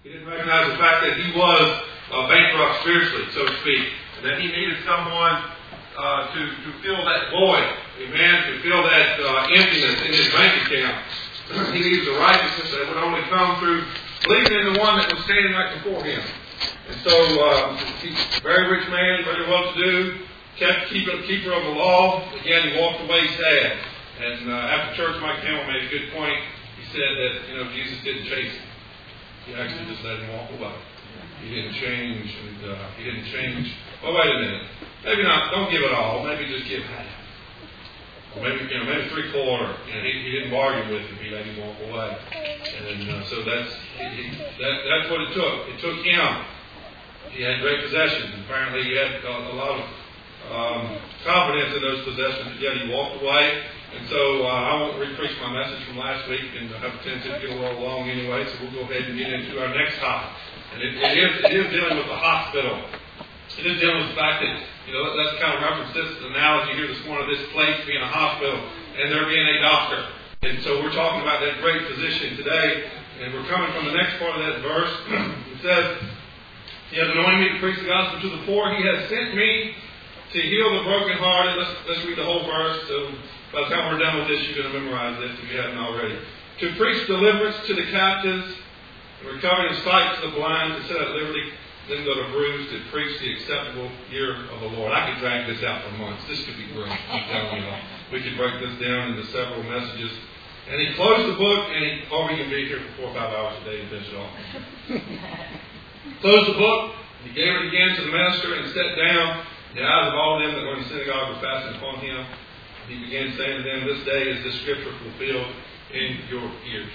He didn't recognize the fact that he was bankrupt spiritually, so to speak, and that he needed someone to fill that void, amen, to fill that emptiness in his bank account. He needed the righteousness that would only come through believing in the one that was standing right before him. And so, he's a very rich man, very well-to-do, keeper of the law. Again, he walked away sad. And after church, Mike Campbell made a good point. He said that, Jesus didn't chase him. He actually just let him walk away. He didn't change, and he didn't change. Well, wait a minute. Maybe not. Don't give it all. Maybe just give half. Or maybe three-quarter. He didn't bargain with him. He let him walk away. And so that's what it took. It took him. He had great possessions. Apparently, he had a lot of confidence in those possessions. Yet he walked away. And so I won't re-preach my message from last week, and I have a tendency to get a little long anyway. So we'll go ahead and get into our next topic. And it is dealing with the hospital. It is dealing with the fact that, let's kind of reference this analogy here this morning, this place being a hospital and there being a doctor. And so we're talking about that great physician today, and we're coming from the next part of that verse. It says, He has anointed me to preach the gospel to the poor. He has sent me to heal the brokenhearted. Let's read the whole verse. So by the time we're done with this, you're going to memorize this if you haven't already. To preach deliverance to the captives, recovering of sight to the blind, to set at liberty them that are bruised, to preach the acceptable year of the Lord. I could drag this out for months. This could be great. I'm telling you. We could break this down into several messages. And he closed the book, and we can be here for 4 or 5 hours a day to finish it off. Closed the book, he gave it again to the minister, and sat down. The eyes of all of them that were in the synagogue were fastened upon him. He began saying to them, This day is this scripture fulfilled in your ears.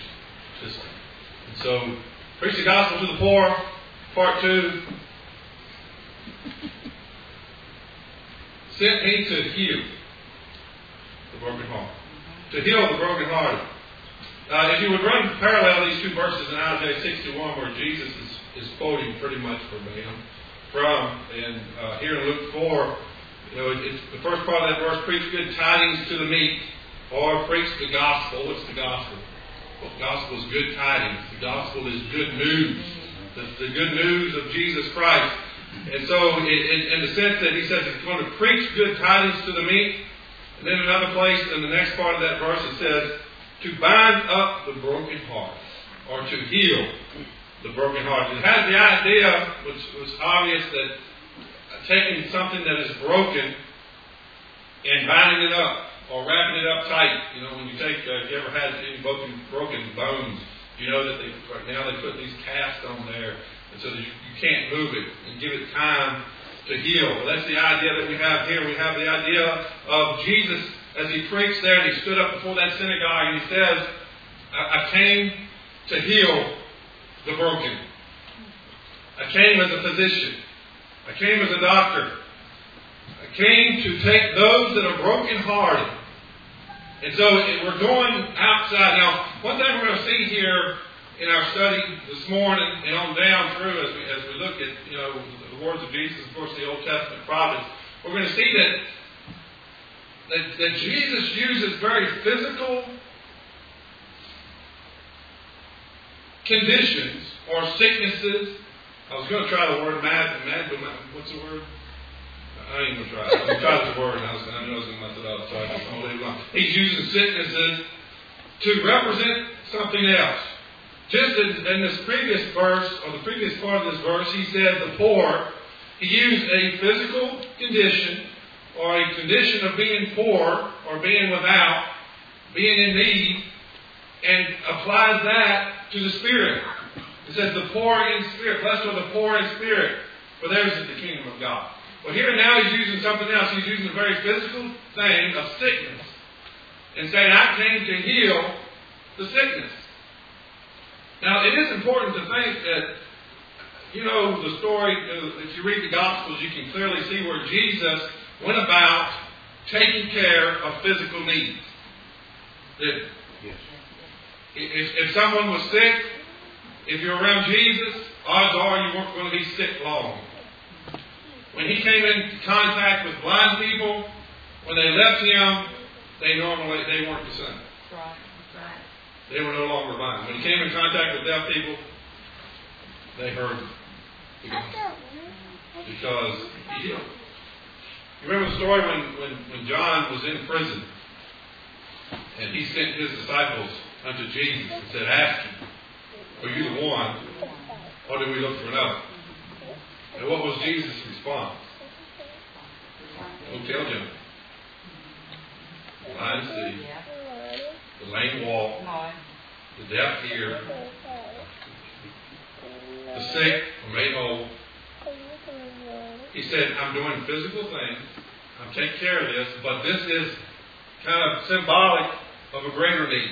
And so, preach the gospel to the poor. Part 2. Sent me to heal the broken heart. To heal the broken hearted. If you would run parallel these two verses in Isaiah 61, where Jesus is quoting pretty much verbatim from, and here in Luke 4, it's the first part of that verse, preach good tidings to the meek, or preach the gospel. What's the gospel? Well, the gospel is good tidings. The gospel is good news. The good news of Jesus Christ. And so, in the sense that he says he's going to preach good tidings to the meek, and then another place in the next part of that verse it says, to bind up the broken heart, or to heal the broken heart. It has the idea, which was obvious, that taking something that is broken and binding it up, or wrapping it up tight. When you take, if you ever had any broken bones, you know that now they put these casts on there, and so that you can't move it, and give it time to heal. Well, that's the idea that we have here. We have the idea of Jesus as he preached there, and he stood up before that synagogue, and he says, I came to heal the broken. I came as a physician. I came as a doctor. I came to take those that are brokenhearted. And so we're going outside. Now, one thing we're going to see here in our study this morning and on down through as we look at the words of Jesus, of course, the Old Testament prophets, we're going to see that Jesus uses very physical conditions or sicknesses. I was going to try the word mad, but what's the word? I ain't going to try it. I'm going to try the word, and I knew I was going to mess it up, so I'm going to leave it alone. He's using sicknesses to represent something else. Just in this previous verse, or the previous part of this verse, he said the poor. He used a physical condition, or a condition of being poor, or being without, being in need, and applies that to the Spirit. It says the poor in spirit. Blessed are the poor in spirit, for theirs is the kingdom of God. Well, here now he's using something else. He's using a very physical thing of sickness, and saying, I came to heal the sickness. Now, it is important to think that, the story, if you read the Gospels, you can clearly see where Jesus went about taking care of physical needs. Yes. If someone was sick, if you're around Jesus, odds are you weren't going to be sick long. When he came in contact with blind people, when they left him, they weren't the same. Right. They were no longer blind. When he came in contact with deaf people, they heard the gospel because he healed. You remember the story when John was in prison and he sent his disciples unto Jesus and said, ask him, are you the one, or do we look for another? And what was Jesus' response? Go tell John. The blind see, the lame walk, the deaf hear, the sick are made whole. He said, I'm doing physical things. I'm taking care of this, but this is kind of symbolic of a greater need.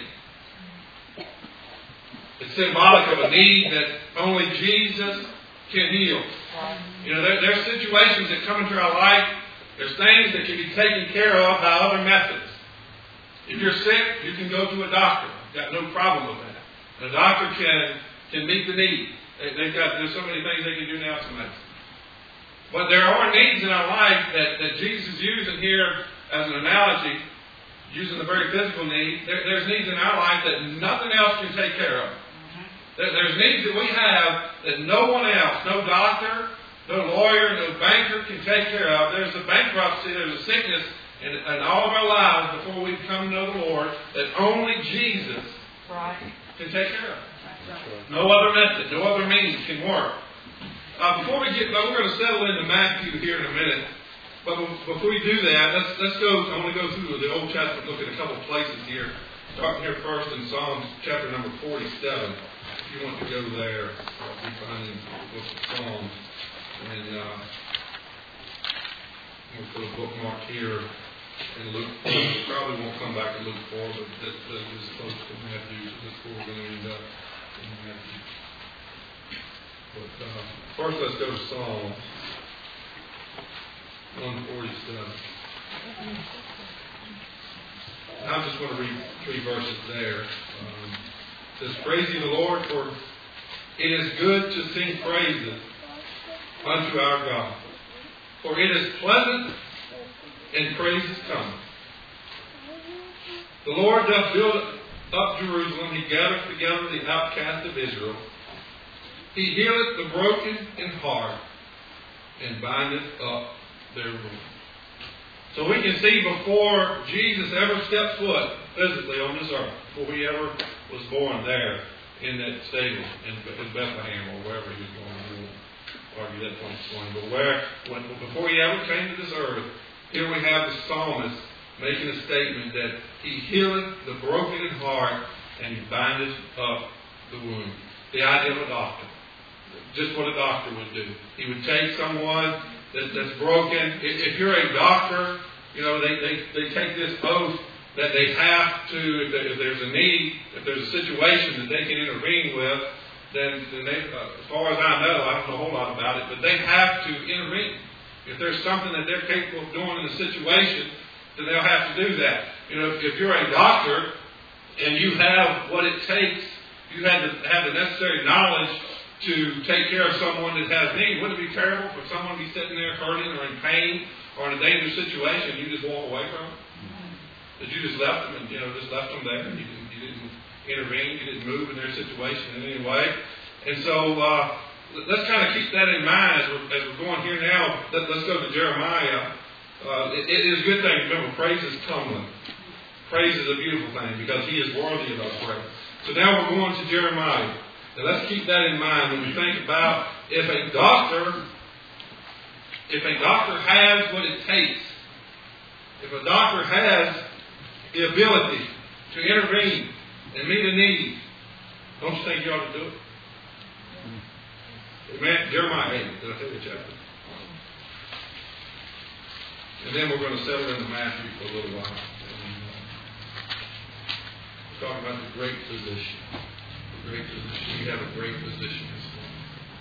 It's symbolic of a need that only Jesus can heal. You know, there's situations that come into our life. There's things that can be taken care of by other methods. If you're sick, you can go to a doctor. Got no problem with that. And a doctor can meet the need. There's so many things they can do now to medicine. But there are needs in our life that Jesus is using here as an analogy, using the very physical need. There's needs in our life that nothing else can take care of. There's needs that we have that no one else, no doctor, no lawyer, no banker can take care of. There's a bankruptcy, there's a sickness in all of our lives before we come to know the Lord that only Jesus can take care of. No other method, no other means can work. Before we get, we're going to settle into Matthew here in a minute. But before we do that, let's go. I want to go through the Old Testament, look at a couple of places here. Starting here first in Psalms chapter number 47. If you want to go there, I'll be finding the book of Psalms. And I'm going to put a bookmark here in Luke 4. We probably won't come back to Luke 4, but that is close to Matthew. So that's where we're going to end up in Matthew. But first, let's go to Psalms 147. I'm just going to read 3 verses there. It says, praise ye the Lord, for it is good to sing praises unto our God. For it is pleasant, and praises come. The Lord doth build up Jerusalem. He gathereth together the outcast of Israel. He healeth the broken in heart, and bindeth up their wounds. So we can see before Jesus ever stepped foot physically on this earth, before he ever was born there in that stable in Bethlehem or wherever he was born. I won't argue that point. But before he ever came to this earth, here we have the psalmist making a statement that he healeth the broken in heart and he bindeth up the wound. The idea of a doctor. Just what a doctor would do. He would take someone that's broken. If you're a doctor, you know, they take this oath that they have to, if there's a need, if there's a situation that they can intervene with, then they, as far as I know, I don't know a whole lot about it, but they have to intervene. If there's something that they're capable of doing in a situation, then they'll have to do that. You know, if you're a doctor and you have what it takes, you have the necessary knowledge to take care of someone that has need. Wouldn't it be terrible for someone to be sitting there hurting or in pain or in a dangerous situation and you just walk away from them? That you just left them and just left them there and you didn't intervene, you didn't move in their situation in any way. And so let's kind of keep that in mind as we're going here now. Let's go to Jeremiah. It is a good thing. Remember, praise is comely. Praise is a beautiful thing because he is worthy of our praise. So now we're going to Jeremiah. Now let's keep that in mind when we think about if a doctor has what it takes, if a doctor has the ability to intervene and meet a need, don't you think you ought to do it? Amen. Jeremiah 8. Did I tell you the chapter? And then we're going to settle into Matthew for a little while. We're talking about the great physician. The great physician. We have a great physician this morning.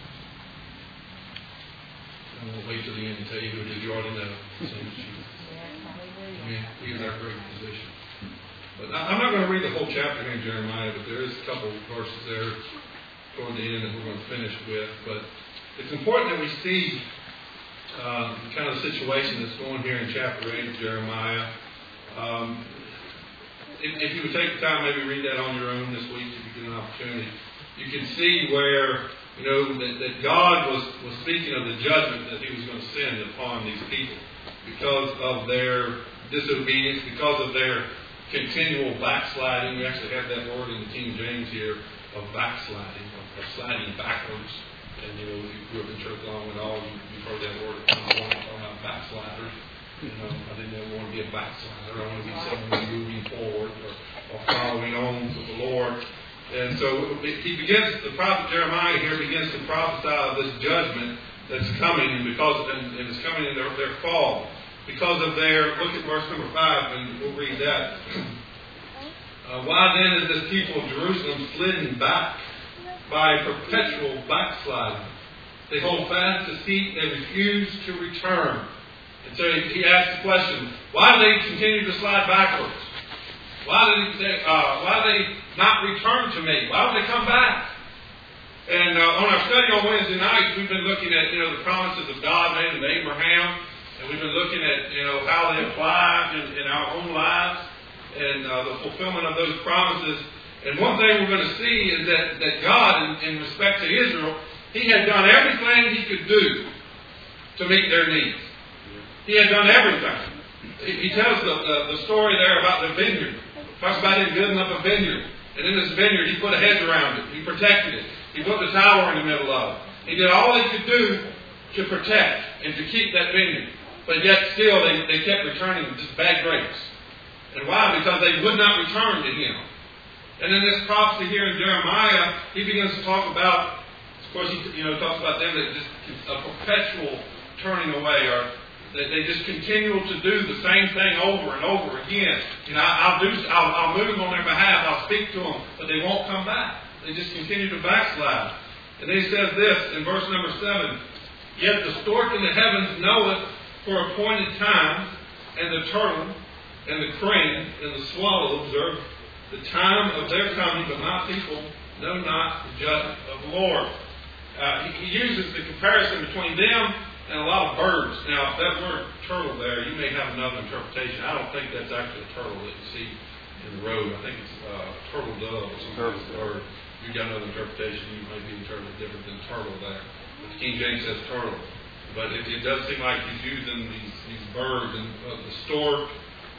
I won't wait till the end to tell you who it is. You already know. His name is Jesus. Amen. He is our great physician. But I'm not going to read the whole chapter here in Jeremiah, but there is a couple of verses there toward the end that we're going to finish with. But it's important that we see the kind of situation that's going here in chapter 8 of Jeremiah. If you would take the time, maybe read that on your own this week if you get an opportunity. You can see where that God was speaking of the judgment that He was going to send upon these people because of their disobedience, because of their continual backsliding. We actually have that word in the King James here of backsliding, of sliding backwards. And if you grew up in church long and all, you've heard that word at some point, talking about backsliders. I didn't ever want to be a backslider. I want to be someone moving forward or following on with the Lord. And so the prophet Jeremiah here begins to prophesy of this judgment that's coming, and it's coming in their fall. Because of look at verse number 5, and we'll read that. Why then is this people of Jerusalem slidden back by perpetual backsliding? They hold fast deceit, they refuse to return. And so he asks the question, why do they continue to slide backwards? Why do they not return to me? Why would they come back? And on our study on Wednesday nights, we've been looking at the promises of God made to Abraham, and we've been looking at how they apply in our own lives and the fulfillment of those promises. And one thing we're going to see is that God, in respect to Israel, He had done everything He could do to meet their needs. He had done everything. He tells the story there about the vineyard. He talks about Him building up a vineyard. And in this vineyard, He put a hedge around it. He protected it. He put the tower in the middle of it. He did all He could do to protect and to keep that vineyard. But yet still, they kept returning just bad grapes. And why? Because they would not return to Him. And in this prophecy here in Jeremiah, he begins to talk about, of course, he talks about them that just a perpetual turning away, or that they just continue to do the same thing over and over again. I'll move on their behalf, I'll speak to them, but they won't come back. They just continue to backslide. And then he says this in verse number 7, yet the stork in the heavens knoweth for appointed times, and the turtle and the crane and the swallow observe the time of their coming, but my people know not the judgment of the Lord. He uses the comparison between them and a lot of birds. Now, that word turtle there, you may have another interpretation. I don't think that's actually a turtle that you see in the road. I think it's turtle dove or something. Or you've got another interpretation, you may be interpreted different than turtle there. But the King James says turtle. But it does seem like he's using these birds, and the stork,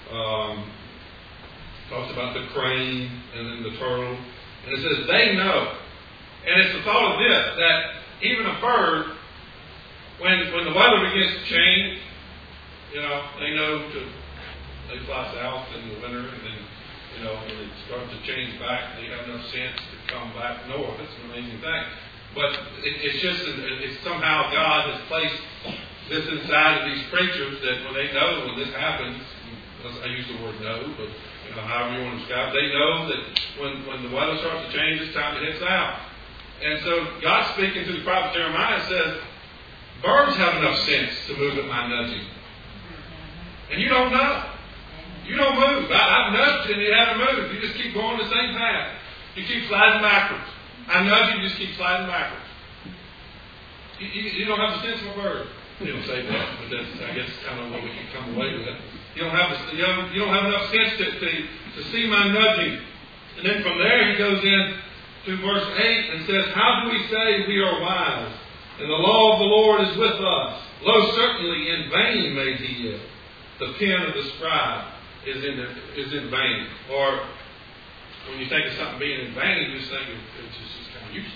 talks about the crane and then the turtle. And it says they know. And it's the thought of this, that even a bird, when the weather begins to change, they know they fly south in the winter, and then, when it starts to change back, they have enough sense to come back north. It's an amazing thing. But it's somehow God has placed this inside of these creatures that when they know when this happens, I use the word know, but however you want to describe it, they know that when the weather starts to change, it's time to head south. And so God, speaking to the prophet Jeremiah, says, birds have enough sense to move at my nudging. And you don't know. You don't move. I've nudged you and you haven't moved. You just keep going the same path. You keep sliding backwards. I nudge you, you just keep sliding backwards. You don't have the sense of a bird. You don't say that, but that's, I guess, kind of what we can come away with. You don't have enough sense to see my nudging. And then from there he goes in to verse 8 and says, how do we say we are wise? And the law of the Lord is with us. Lo, certainly in vain made he it. The pen of the scribe is in vain. Or when you think of something being in vain, you just think it's just kind of useless.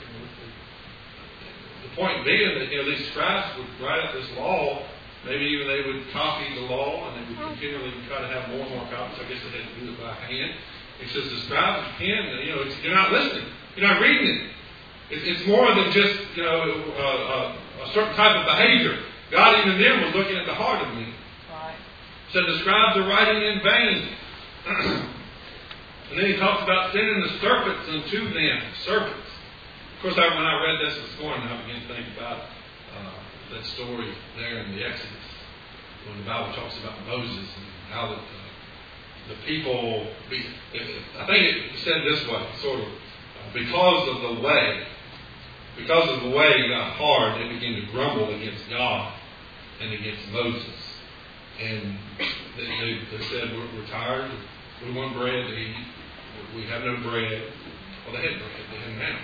The point being that these scribes would write up this law. Maybe even they would copy the law, and they would continually try to have more and more copies. I guess they had to do it by hand. It says the scribes pen. You're not listening. You're not reading it. It's more than just a certain type of behavior. God even then was looking at the heart of me. Right. Said the scribes are writing in vain. And then he talks about sending the serpents unto them. Serpents. Of course, when I read this morning, I began to think about that story there in the Exodus, when the Bible talks about Moses and how that the people, I think it said this way, sort of, because of the way got hard, they began to grumble against God and against Moses. And they said, we're tired, we want bread to eat, we have no bread. Well, they had bread, they didn't have it. But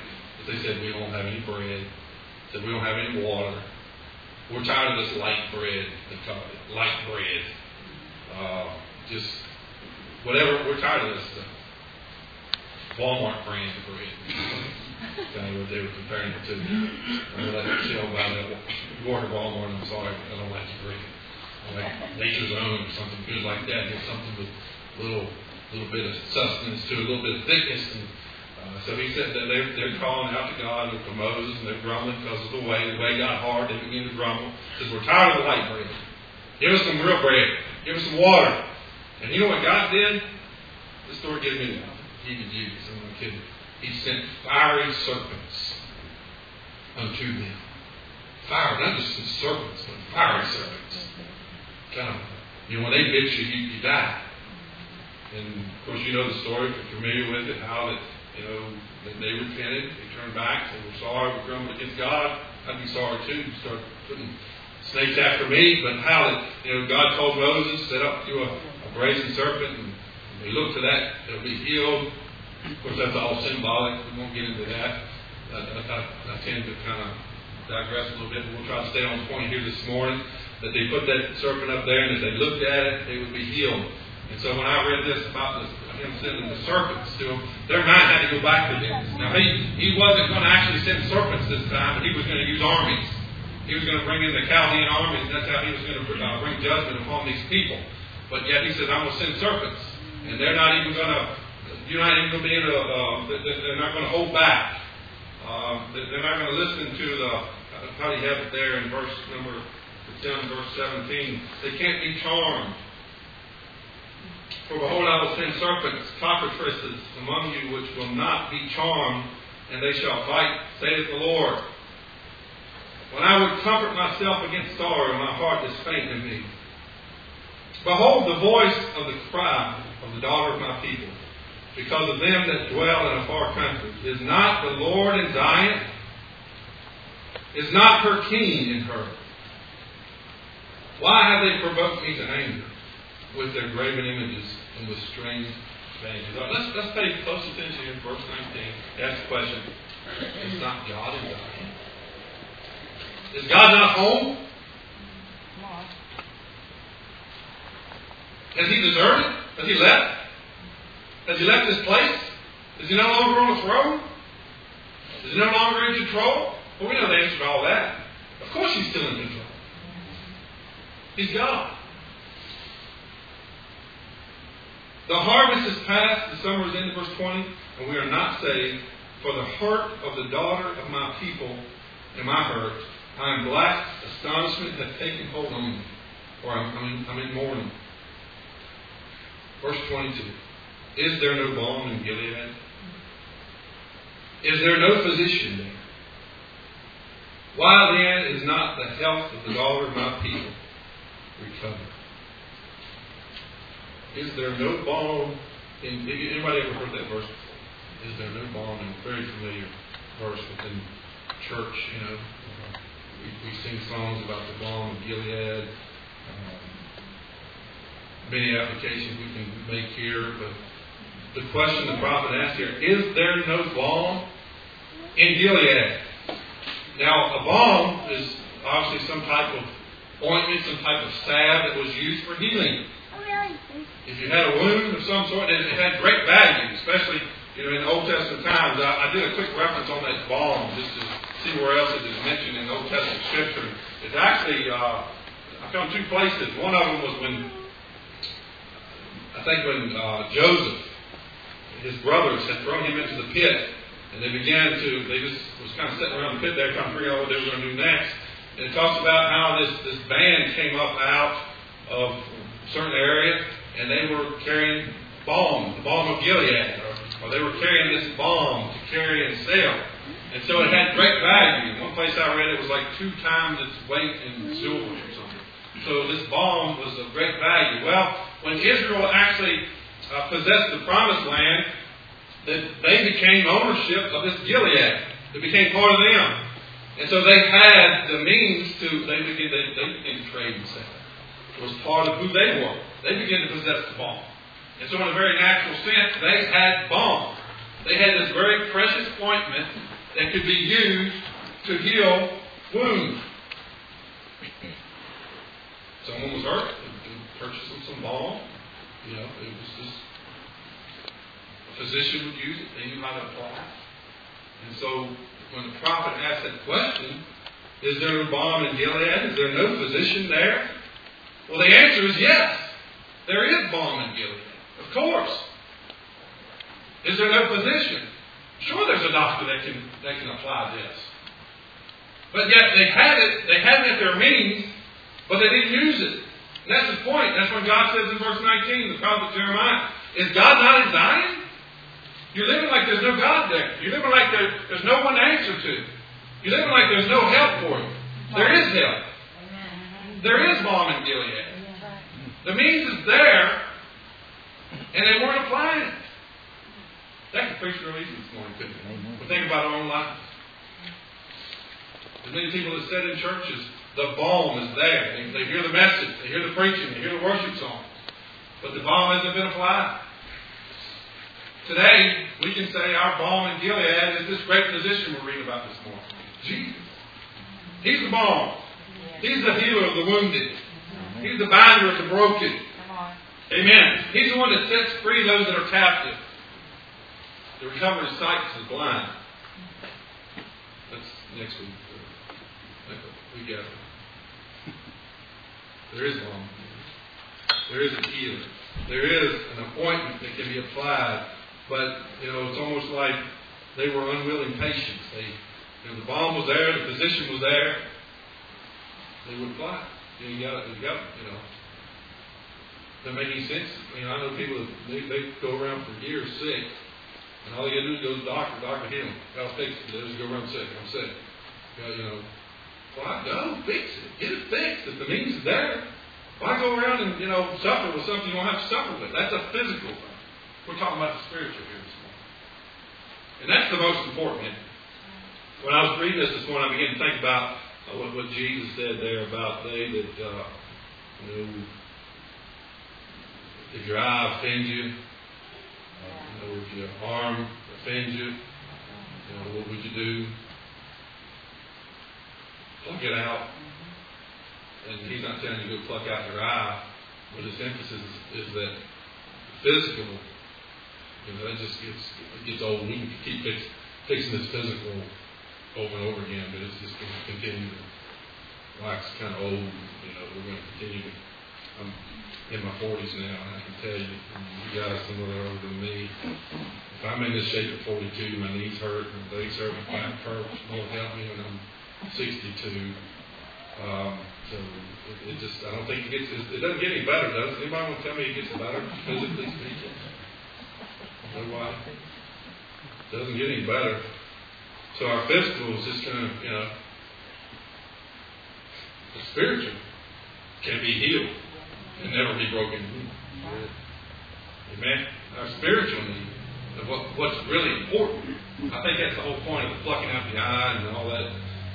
They said, we don't have any bread. They said, we don't have any water. We're tired of this light bread. They call it light bread. Just whatever. We're tired of this stuff. Walmart brand of bread. Kind of what they were comparing it to. I let Michelle buy that. You go to Walmart, I'm sorry, I don't like the bread. I like Nature's Own or something good like that. Get something with a little bit of sustenance to it, a little bit of thickness. And so he said that they're calling out to God and to Moses, and they're grumbling because of the way. The way got hard. They began to grumble. He says, we're tired of the light bread. Give us some real bread. Give us some water. And you know what God did? This story gives me heebie-jeebies. I'm not kidding. He sent fiery serpents unto them. Fire, not just some serpents, but fiery serpents. Kind of, when they bit you, you die. And of course, you know the story. If you're familiar with it, how that they repented, they turned back, they were sorry, we grumbled against God. I'd be sorry too. Start putting snakes after me. But how that God told Moses, set up you a brazen serpent, and they look to that, it'll be healed. Of course, that's all symbolic. We won't get into that. I tend to kind of digress a little bit, but we'll try to stay on point here this morning. That they put that serpent up there, and as they looked at it, they would be healed. And so when I read this about him sending the serpents to them, their mind had to go back to this. Now, he wasn't going to actually send serpents this time, but he was going to use armies. He was going to bring in the Chaldean armies, and that's how he was going to bring judgment upon these people. But yet he says, I'm going to send serpents. And they're not even going to, you're not even going to be able to, they're not going to hold back. They're not going to listen to how do you have it there in verse 17. They can't be charmed. For behold, I will send serpents, cockatrices among you, which will not be charmed, and they shall bite, saith the Lord. When I would comfort myself against sorrow, my heart is faint in me. Behold the voice of the cry of the daughter of my people, because of them that dwell in a far country. Is not the Lord in Zion? Is not her king in her? Why have they provoked me to anger with their graven images and with strange vantages? Let's pay close attention in verse 19. Ask the question. Is not God in Zion? Is God not home? Has he deserted? Has he left? Has he left his place? Is he no longer on the throne? Is he no longer in control? Well, we know the answer to all that. Of course he's still in control. He's God. The harvest is past, the summer is in, verse 20, and we are not saved. For the hurt of the daughter of my people am I hurt. I am black, astonishment hath taken hold on me. Or I'm in mourning. Verse 22. Is there no balm in Gilead? Is there no physician there? Why then is not the health of the daughter of my people recovered? Is there no balm in... Anybody ever heard that verse before? Is there no balm in... Very familiar verse within church, We sing songs about the balm of Gilead. Many applications we can make here, but the question the prophet asked here, is there no balm in Gilead? Now, a balm is obviously some type of ointment, some type of salve that was used for healing. If you had a wound of some sort, it had great value, especially in the Old Testament times. I did a quick reference on that balm just to see where else it is mentioned in the Old Testament Scripture. It's actually, I found two places. One of them was when Joseph, his brothers, had thrown him into the pit. And they just was kind of sitting around the pit there trying to figure out what they were going to do next. And it talks about how this band came up out of a certain area, and they were carrying balm, the balm of Gilead, or they were carrying this balm to carry and sell. And so it had great value. One place I read it was like 2 times its weight in silver or something. So this balm was of great value. Well, when Israel actually possessed the promised land, that they became ownership of this Gilead. It became part of them. And so they had the means they began to trade and sell. It was part of who they were. They began to possess the balm. And so in a very natural sense, they had balm. They had this very precious ointment that could be used to heal wounds. Someone was hurt, they purchased some balm. It was just a physician would use it. They knew how to apply it. And so when the prophet asked that question, is there no balm in Gilead? Is there no physician there? Well, the answer is yes. There is balm in Gilead. Of course. Is there no physician? Sure, there's a doctor that can apply this. But yet they had it at their means, but they didn't use it. And that's the point. That's what God says in verse 19, the prophet Jeremiah. Is God not in Zion? You're living like there's no God there. You're living like there's no one to answer to. You're living like there's no help for you. There is help. There is balm in Gilead. The means is there, and they weren't applying it. That could preach real easy this morning, couldn't it? But think about our own lives. There's many people that sit in churches, the balm is there. They hear the message, they hear the preaching, they hear the worship songs. But the balm hasn't been applied. Today, we can say our balm in Gilead is this great physician we're reading about this morning. Jesus. He's the balm. He's the healer of the wounded. He's the binder of the broken. Amen. He's the one that sets free those that are captive. The recovery of sight to the blind. That's next week. We got it. There is balm. There is a healer. There is an appointment that can be applied. But, it's almost like they were unwilling patients. The balm was there, the physician was there. They would apply it. You got it. Doesn't make any sense. I know people, they go around for years sick. And all you got to do is go to the doctor, heal them. I'll fix it. They just go around sick. I'm sick. Why go fix it? Get it fixed. If the means is there. Why go around and, suffer with something you don't have to suffer with? That's a physical thing. We're talking about the spiritual here this morning. And that's the most important. When I was reading this morning, I began to think about what Jesus said there about they that, if your eye offends you, or if your arm offends you, what would you do? Pluck it out. And he's not telling you to go pluck out your eye, but his emphasis is that physical, that just gets old. We can keep fixing this physical over and over again, but it's just going to continue to wax kind of old. We're going to continue to. I'm in my 40s now, and I can tell you, guys some of that are older than me. If I'm in this shape at 42, my knees hurt, my legs hurt, my back hurts. Lord help me when I'm 62. So it just, I don't think it doesn't get any better, does it? Anybody want to tell me it gets better, physically speaking? No why? It doesn't get any better. So our physical is just kind of, the spiritual can be healed and never be broken. Amen? Our spiritual need of what's really important. I think that's the whole point of the plucking out the eye and all that,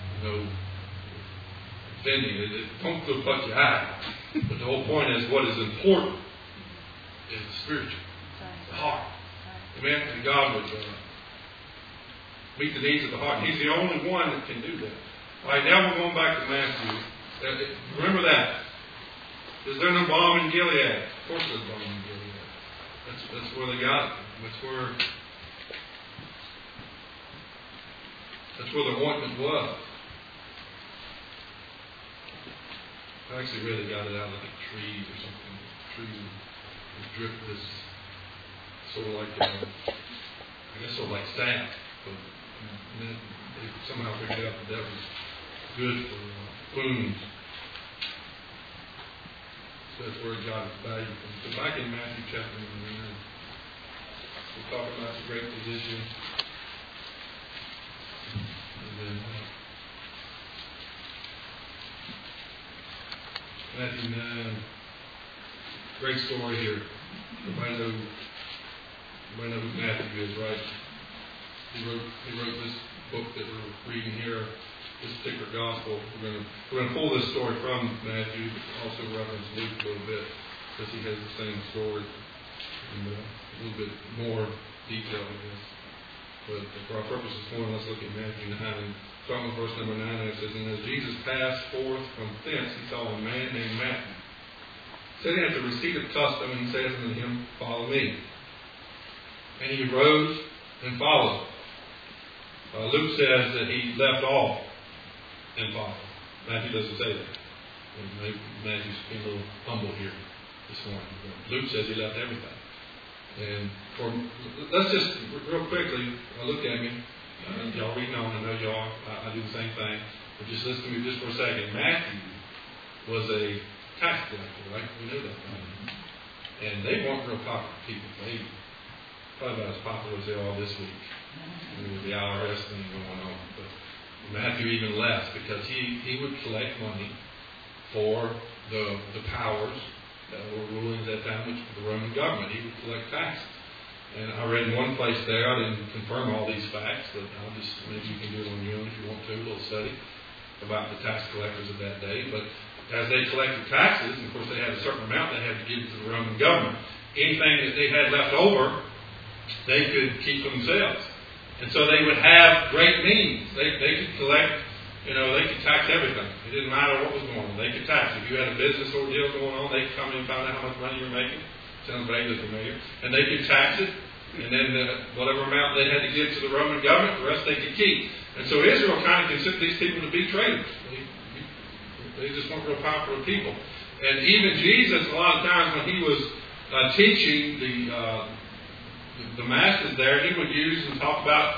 offending. Don't go pluck your eye. But the whole point is what is important is the spiritual, the heart. Amen? And God would meet the needs of the heart. He's the only one that can do that. All right, now we're going back to Matthew. Remember that. Is there no balm in Gilead? Of course there's balm in Gilead. That's where they got it. That's where the ointment was. I actually really got it out of the trees or something. The trees would drip this sort of like sap. But then they somehow figured out that was good for wounds. So that's where it got its value from. So back in Matthew chapter 9, we're talking about the great physician. And then Matthew 9, great story here. Everybody know who Matthew is, right? He wrote this book that we're reading here, this particular gospel. We're going to pull this story from Matthew, but also reference Luke a little bit, because he has the same story in a little bit more detail, I guess. But for our purpose this morning, let's look at Matthew 9. Starting with verse number 9, and it says, "And as Jesus passed forth from thence, he saw a man named Matthew, sitting at the receipt of custom, and says unto him, Follow me. And he arose and followed." Luke says that he left all and followed. Matthew doesn't say that. And Matthew's being a little humble here this morning. Luke says he left everything. And let's just real quickly look at me. Y'all reading on, I know y'all, I do the same thing. But just listen to me just for a second. Matthew was a tax collector, right? We know that. And they weren't real popular people. They probably about as popular as they are this week. With the IRS thing going on. But Matthew even less, because he would collect money for the powers that were ruling at that time, which was the Roman government. He would collect taxes. And I read in one place there, I didn't confirm all these facts, but maybe you can do it on your own if you want to, a little study about the tax collectors of that day. But as they collected taxes, and of course they had a certain amount they had to give to the Roman government, anything that they had left over, they could keep for themselves. And so they would have great means. They could collect, they could tax everything. It didn't matter what was going on. They could tax. If you had a business ordeal going on, they could come in and find out how much money you were making. Sounds vaguely familiar. And they could tax it. And then whatever amount they had to give to the Roman government, the rest they could keep. And so Israel kind of considered these people to be traitors. They just weren't real popular people. And even Jesus, a lot of times when he was teaching the masses there, he would use and talk about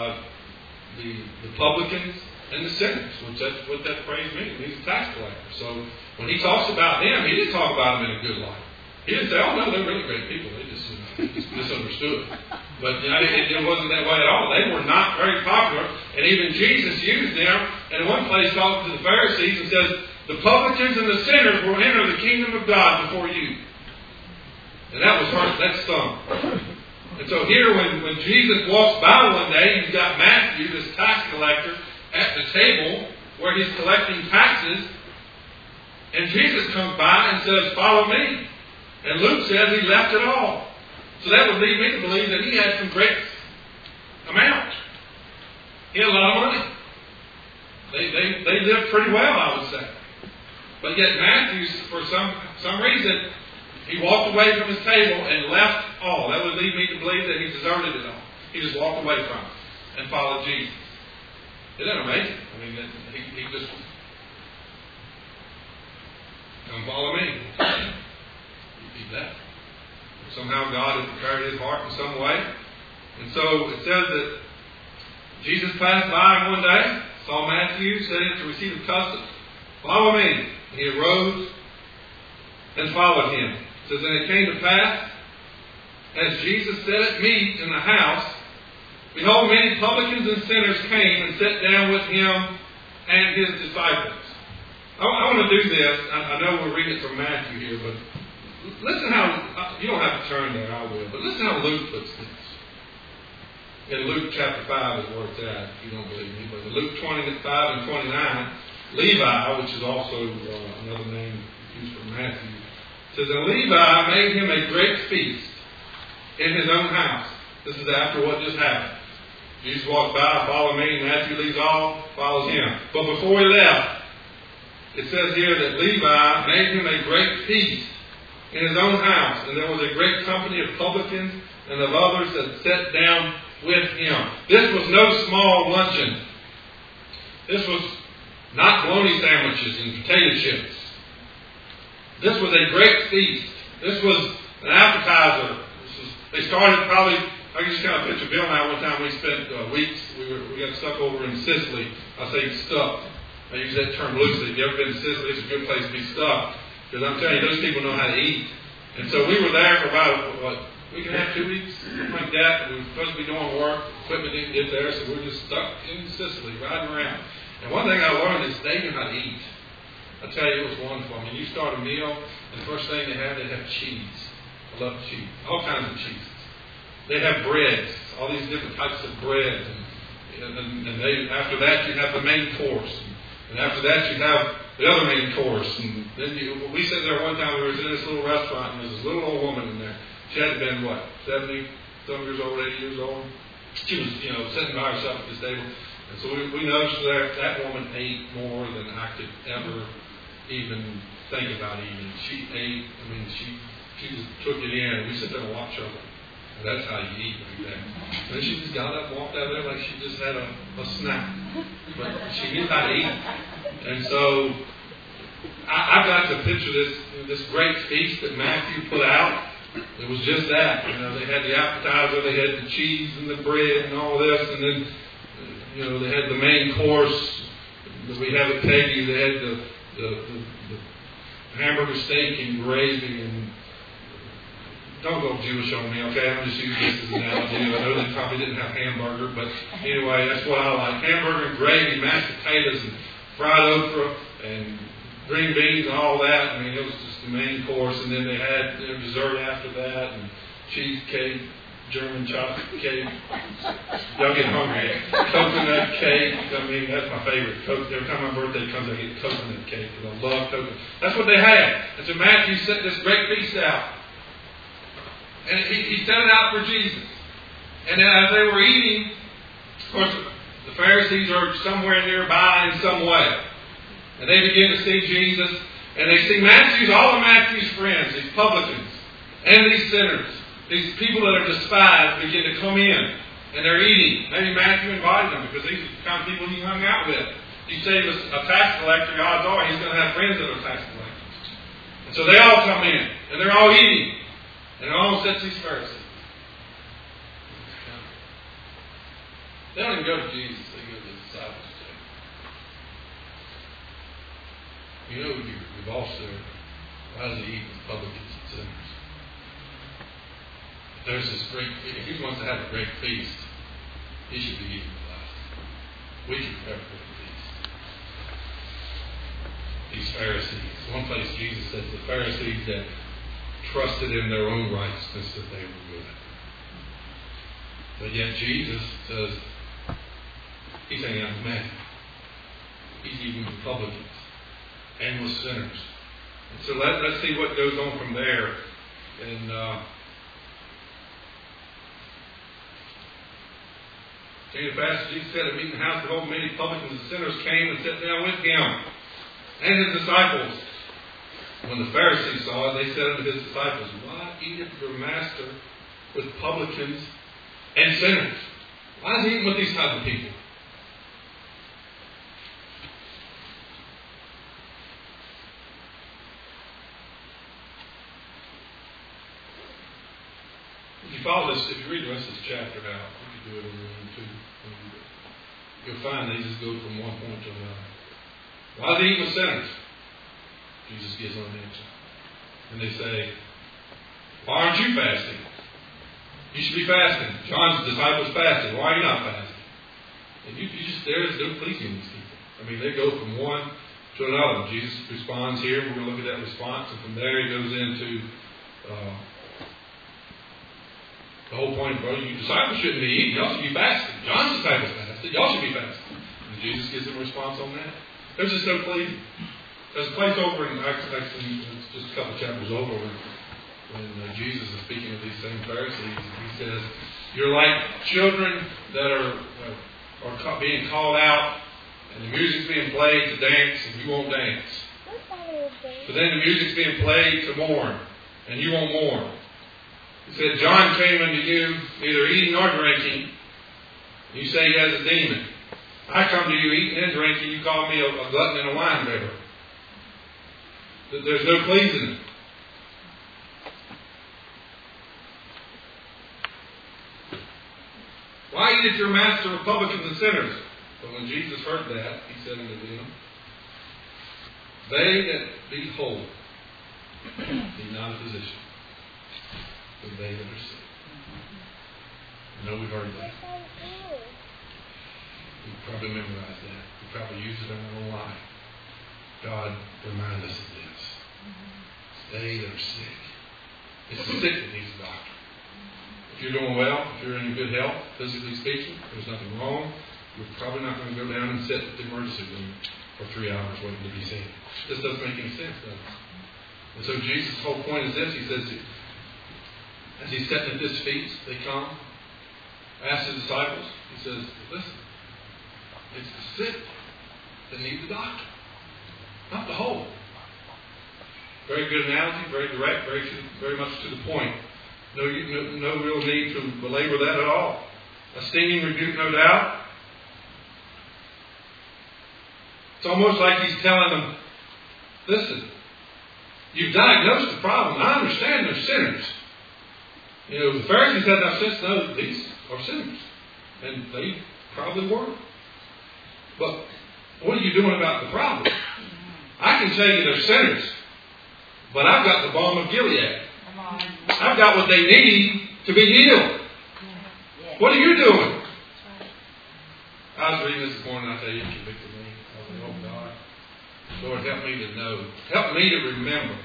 the publicans and the sinners, which that's what that phrase means. He's a tax collector. So when he talks about them, he didn't talk about them in a good light. He didn't say, "Oh no, they're really great people." They just misunderstood. But it wasn't that way at all. They were not very popular, and even Jesus used them. And in one place, talking to the Pharisees and says, "The publicans and the sinners will enter the kingdom of God before you." And that stung. And so here, when Jesus walks by one day, you've got Matthew, this tax collector, at the table where he's collecting taxes, and Jesus comes by and says, "Follow me." And Luke says he left it all. So that would lead me to believe that he had some great amount. He had a lot of money. They lived pretty well, I would say. But yet Matthew, for some reason, he walked away from his table and left all. That would lead me to believe that he deserted it all. He just walked away from it and followed Jesus. Isn't that amazing? I mean, he just, "Come follow me." He left. Somehow God had prepared his heart in some way. And so it says that Jesus passed by him one day, saw Matthew sitting at the receipt of custom. "Follow me." And he arose and followed him. It says, "And it came to pass, as Jesus sat at meat in the house, behold, many publicans and sinners came and sat down with him and his disciples." I want to do this. I know we're reading it from Matthew here, but listen how, you don't have to turn there, I will, but listen how Luke puts this. In Luke chapter 5 is where it's at, if you don't believe me. But in Luke 25 and 29, Levi, which is also another name used for Matthew, says, "And Levi made him a great feast in his own house." This is after what just happened. Jesus walks by, "Follow me." Matthew leaves all, follows him. But before he left, it says here that Levi made him a great feast in his own house. And there was a great company of publicans and of others that sat down with him. This was no small luncheon. This was not bologna sandwiches and potato chips. This was a great feast. This was an appetizer. They started probably, I can just kind of picture Bill and I one time we spent weeks, we got stuck over in Sicily. I say stuck. I use that term loosely. If you've ever been to Sicily, it's a good place to be stuck. Because I'm telling you, those people know how to eat. And so we were there for about, week and a half, 2 weeks, something like that. We were supposed to be doing work. Equipment didn't get there, so we were just stuck in Sicily, riding around. And one thing I learned is they knew how to eat. I tell you, it was wonderful. I mean, you start a meal, and the first thing they have cheese. I love cheese. All kinds of cheeses. They have breads, all these different types of bread. And they, after that, you have the main course. And after that, you have the other main course. And then we sat there one time, we were in this little restaurant, and there was this little old woman in there. She had been, 70 some years old, 80 years old? she was, sitting by herself at this table. And so we noticed that woman ate more than I could ever even think about eating. She ate, she just took it in, and we sit there and watch her. And that's how you eat like that. And then she just got up and walked out there like she just had a snack. But she knew how to eat. And so I got to picture this great feast that Matthew put out. It was just that. They had the appetizer, they had the cheese and the bread and all this, and then they had the main course that we have at Peggy. They had the hamburger steak and gravy and don't go Jewish on me, okay? I'm just using this as an analogy. I know they probably didn't have hamburger, but anyway, that's what I like. Hamburger and gravy, mashed potatoes and fried okra and green beans and all that. It was just the main course. And then they had their dessert after that and cheesecake, German chocolate cake. Y'all get hungry. Coconut cake. That's my favorite. Every time my birthday comes, I get coconut cake because I love coconut. That's what they had. And so Matthew set this great feast out. And he set it out for Jesus. And then as they were eating, of course, the Pharisees are somewhere nearby in some way. And they begin to see Jesus. And they see all of Matthew's friends, these publicans, and these sinners, these people that are despised, begin to come in. And they're eating. Maybe Matthew invited them because these are the kind of people he hung out with. You say he was a tax collector, odds are he's going to have friends that are tax collectors. And so they all come in. And they're all eating. And it almost sets these Pharisees. They don't even go to Jesus, they go to the disciples too. We've all said, why does he eat with publicans and sinners? There's this great, if he wants to have a great feast, he should be eating with us. We should have a great feast. These Pharisees. One place Jesus says the Pharisees that trusted in their own righteousness that they were good. But yet Jesus says, he's hanging out with Matthew. He's eating with publicans and with sinners. And so let's see what goes on from there. And came to pass, Jesus said, a meeting house, behold, many publicans and sinners came and sat down with him and his disciples. When the Pharisees saw it, they said unto his disciples, why eateth your master with publicans and sinners? Why is he eating with these type of people? If you follow this, if you read the rest of this chapter out, you can do it in your own too. You'll find they just go from one point to another. Why is he eating with sinners? Jesus gives them an answer. And they say, why aren't you fasting? You should be fasting. John's disciples fasted. Why are you not fasting? And there's no pleasing these people. They go from one to another. Jesus responds here. We're going to look at that response. And from there he goes into the whole point, you disciples shouldn't be eating. Y'all should be fasting. John's disciples fasted. Y'all should be fasting. And Jesus gives them a response on that. There's just no pleasing. There's a place over in actually, it's just a couple chapters over when Jesus is speaking of these same Pharisees. He says, you're like children that are being called out and the music's being played to dance and you won't dance. But then the music's being played to mourn and you won't mourn. He said, John came unto you neither eating nor drinking. You say he has a demon. I come to you eating and drinking. You call me a glutton and a winebibber. There's no pleasing it. Why eateth your master with publicans and sinners? But when Jesus heard that, he said unto them, they that be whole need not a physician, but they that are sick. I know we've heard that. We probably memorized that. We probably use it in our own life. God remind us of this. It's they that are sick. It's the sick that needs a doctor. If you're doing well, if you're in good health, physically speaking, there's nothing wrong. You're probably not going to go down and sit at the emergency room for 3 hours waiting to be seen. This doesn't make any sense, does it? And so Jesus' whole point is this. He says, as he's sitting at this feast, they come. asked his disciples, he says, listen, it's the sick that need the doctor, not the whole. Very good analogy, very direct, very much to the point. No real need to belabor that at all. A stinging rebuke, no doubt. It's almost like he's telling them, listen, you've diagnosed the problem. I understand they're sinners. You know, the Pharisees had that sense, no, these are sinners. And they probably were. But what are you doing about the problem? I can tell you they're sinners, but I've got the balm of Gilead. I've got what they need to be healed. What are you doing? I was reading this morning, I tell you, it convicted me. I was like, oh God, Lord, help me to know. Help me to remember.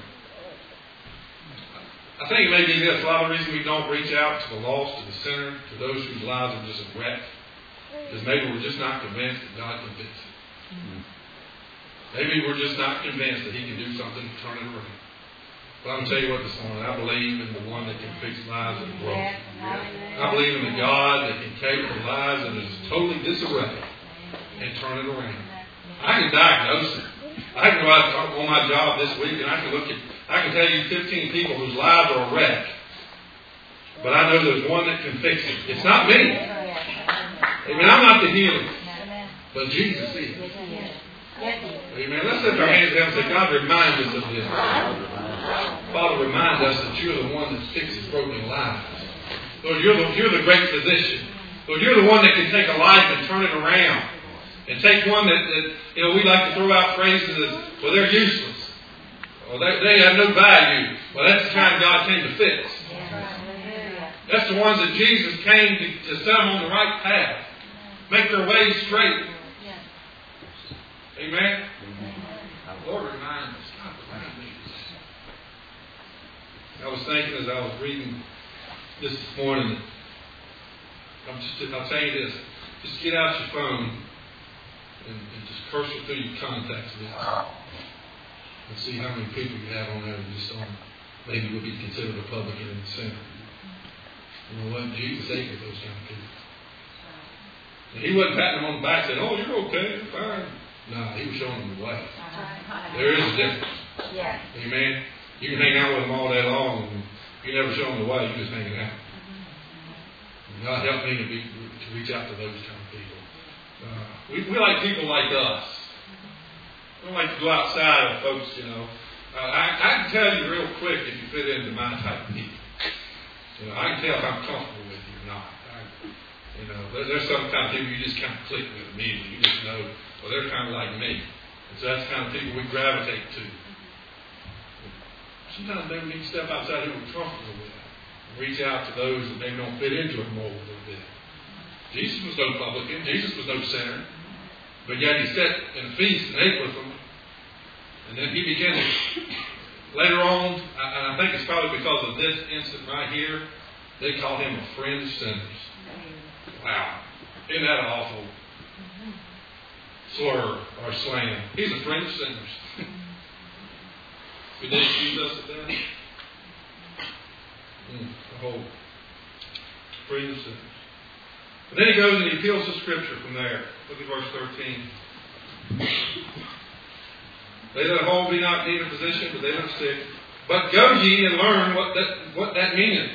I think it may be this. A lot of the reason we don't reach out to the lost, to the sinner, to those whose lives are just a wreck, is maybe we're just not convinced that God can fix it. Maybe we're just not convinced that He can do something to turn it around. But I'm going to tell you what this morning, I believe in the one that can fix lives that are broken. I believe in the God that can take the lives that is totally disarray and turn it around. I can diagnose it. I can go out on my job this week and I can tell you 15 people whose lives are a wreck. But I know there's one that can fix it. It's not me. Amen. I'm not the healer. But Jesus is. Amen. Let's lift our hands down and say, God, remind us of this. Father, remind us that you're the one that fixes broken lives. Lord, you're the great physician. Lord, you're the one that can take a life and turn it around. And take one that we like to throw out phrases as, well, they're useless. Or they have no value. Well, that's the kind God came to fix. That's the ones that Jesus came to set them on the right path. Make their ways straight. Amen? Lord, remind us. God, remind me. I was thinking as I was reading this morning, I'll tell you this. Just get out your phone and just cursor through your contacts list and see how many people you have on there that just on maybe would be considered a publican in the center. You know what? Jesus ate with those kind of people. And He wasn't patting them on the back saying, oh, you're okay, you're fine. No, He was showing them the way. There is a difference. Yeah. Amen. You can hang out with them all day long and you never show them the way, you're just hanging out. And God help me to reach out to those kind of people. We like people like us. We don't like to go outside of folks, I can tell you real quick if you fit into my type of people. I can tell if I'm comfortable with you or not. There's some kind of people you just kind of click with immediately. You just know, well, they're kind of like me. And so that's the kind of people we gravitate to. Sometimes maybe we need to step outside who we're comfortable with and reach out to those that maybe don't fit into a mold a little bit. Jesus was no publican. Jesus was no sinner. But yet He sat in a feast and ate with them. And then He began to, later on, and I think it's probably because of this incident right here, they call Him a friend of sinners. Wow. Isn't that an awful slur or slam? He's a friend of sinners. Could they accuse us of that? A whole friend of sinners. And then He goes and He appeals to Scripture from there. Look at verse 13. They that hold be not need a physician, but they that are sick. But go ye and learn what that meaneth.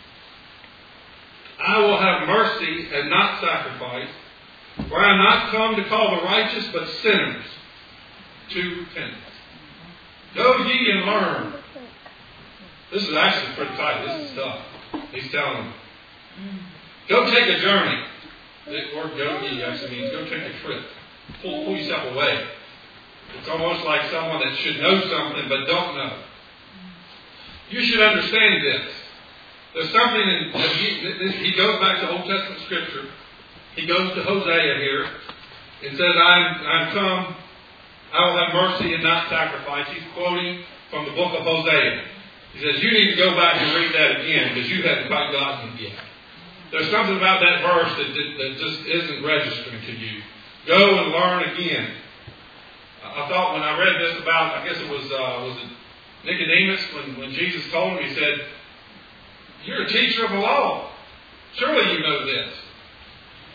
I will have mercy and not sacrifice, for I am not come to call the righteous, but sinners to repentance. Go ye and learn. This is actually pretty tight. This is tough. He's telling them, go take a journey. The word go ye actually means go take a trip. Pull yourself away. It's almost like someone that should know something but don't know. You should understand this. There's something he goes back to Old Testament Scripture. He goes to Hosea here and says, I'm come, I will have mercy and not sacrifice. He's quoting from the book of Hosea. He says, you need to go back and read that again because you haven't quite gotten it yet. There's something about that verse that just isn't registering to you. Go and learn again. I thought when I read this about, I guess it was it Nicodemus, when Jesus told him, He said, you're a teacher of the law. Surely you know this.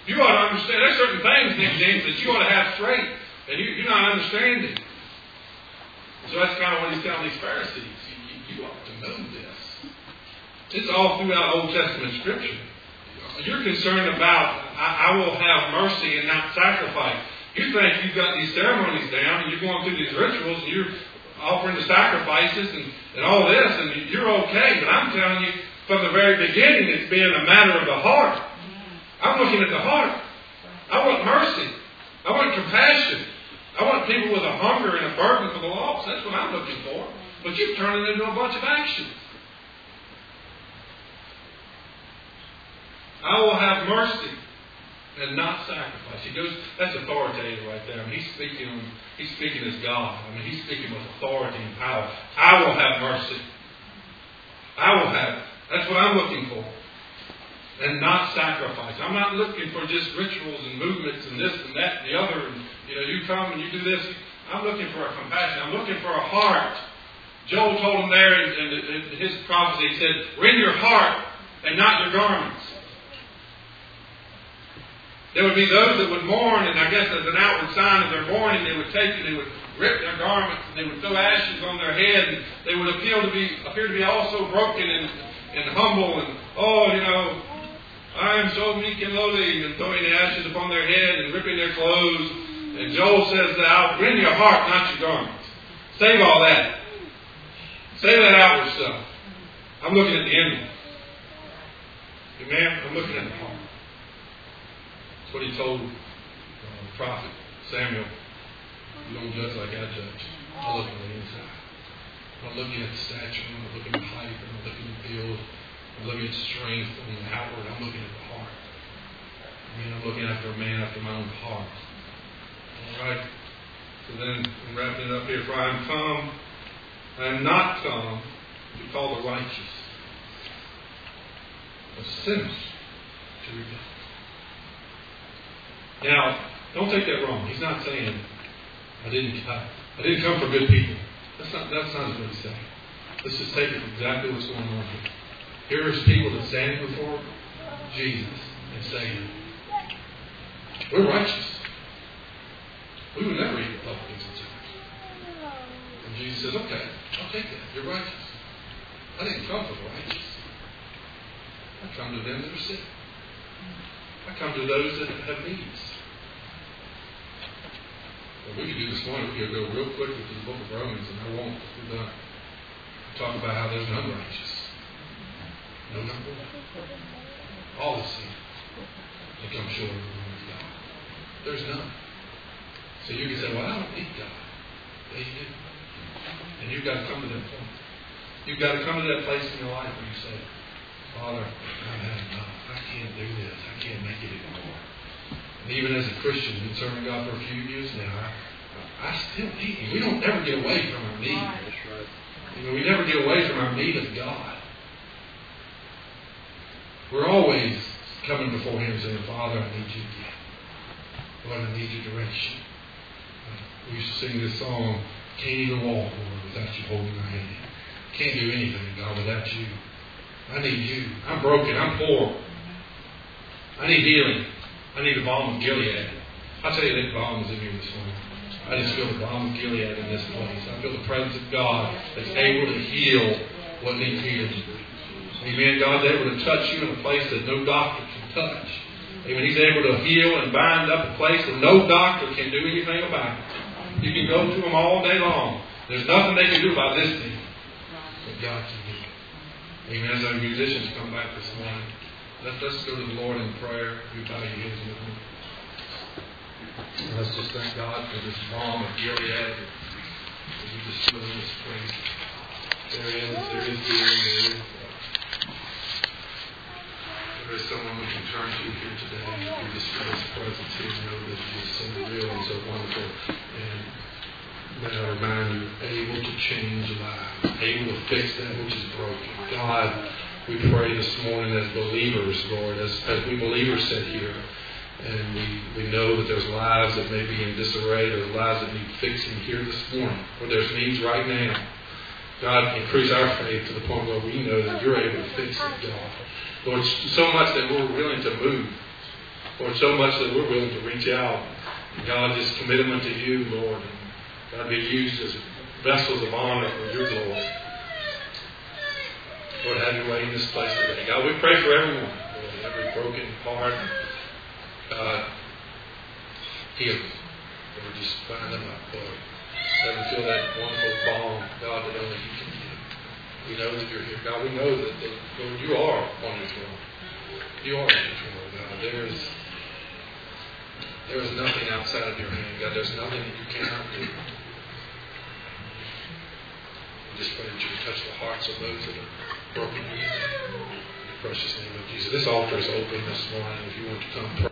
You ought to understand. There's certain things, Nicodemus, that you ought to have straight, and you're not understanding. So that's kind of what he's telling these Pharisees. You ought to know this. It's all throughout Old Testament Scripture. You're concerned about, I will have mercy and not sacrifice. You think you've got these ceremonies down, and you're going through these rituals, and you're offering the sacrifices and all this, and you're okay. But I'm telling you, from the very beginning, it's been a matter of the heart. I'm looking at the heart. I want mercy. I want compassion. I want people with a hunger and a burden for the lost. That's what I'm looking for. But you've turned it into a bunch of actions. I will have mercy and not sacrifice. He goes, that's authoritative right there. I mean, he's speaking as God. I mean, he's speaking with authority and power. I will have mercy. I will have it. That's what I'm looking for. And not sacrifice. I'm not looking for just rituals and movements and this and that and the other. And, you come and you do this. I'm looking for a compassion. I'm looking for a heart. Joel told him there in his prophecy, he said, rend your heart and not your garments. There would be those that would mourn, and I guess as an outward sign of their mourning, they would take and they would rip their garments, and they would throw ashes on their head, and they would appear to be also broken and humble, and I am so meek and lowly, and throwing the ashes upon their head and ripping their clothes. And Joel says that I'll rend your heart, not your garments. Save all that. Save that outward stuff. I'm looking at the inward. Amen? I'm looking at the heart. That's what he told the prophet Samuel. You don't judge like I judge. I look on the inside. I'm not looking at the stature. I'm not looking at height. I'm not looking at build. I'm looking at strength on the outward. I'm looking at the heart. I'm looking after a man after my own heart. All right. So then, I'm wrapping it up here. For I am not come to call the righteous, but sinners to repent. Now, don't take that wrong. He's not saying I didn't come for good people. That's not what he's saying. Let's just take it for exactly what's going on here. Here's people that stand before Jesus and say, we're righteous. We would never eat with publicans and sinners. And Jesus says, okay, I'll take that. You're righteous. I didn't come for the righteous. I come to them that are sick. I come to those that have needs. Well, we could do this morning. We could go real quickly to the book of Romans, and I won't. We're done. Talk about how there's none righteous. No number one. All the sin. They come short of the glory of God. There's none. So you can say, well, I don't need God. Yeah, you do. And you've got to come to that point. You've got to come to that place in your life where you say, Father, I've had enough. I can't do this. I can't make it anymore. And even as a Christian, been serving God for a few years now, I still need Him. We don't ever get away from our need. That's right. We never get away from our need of God. We're always coming before Him saying, Father, I need you again. Lord, I need your direction. We used to sing this song, can't even walk, Lord, without you holding my hand. Can't do anything, God, without you. I need you. I'm broken. I'm poor. I need healing. I need the balm of Gilead. I'll tell you that balm is in here this morning. I just feel the balm of Gilead in this place. I feel the presence of God that's able to heal what needs healed. Amen. God's able to touch you in a place that no doctor can touch. Amen. He's able to heal and bind up a place that no doctor can do anything about. You can go to them all day long. There's nothing they can do about this thing. But God can do it. Amen. As our musicians come back this morning, let's go to the Lord in prayer. We bow your heads with me. Let's just thank God for this balm of Gilead that we just feel in this place. There is healing. There is someone we can turn to here today. We just feel His presence here and know that He is so real and so wonderful. And may I remind you, able to change lives, able to fix that which is broken. God, we pray this morning as believers, Lord, as we believers sit here, and we know that there's lives that may be in disarray, there's lives that need fixing here this morning, where there's needs right now. God, increase our faith to the point where we know that you're able to fix it, God. Lord, so much that we're willing to move. Lord, so much that we're willing to reach out. And God, just commit them unto you, Lord. And God, be used as vessels of honor for your glory. Lord, have your way in this place today. God, we pray for everyone. Lord, every broken heart. God, heal them. Lord, just bind them up, Lord. Let them feel that wonderful balm, God, that only you can give. We know that you're here. God, we know that, Lord, you are on your throne. You are on your throne, God. There is nothing outside of your hand, God. There's nothing that you cannot do. We just pray that you would touch the hearts of those that are broken. In the precious name of Jesus. This altar is open this morning if you want to come pray.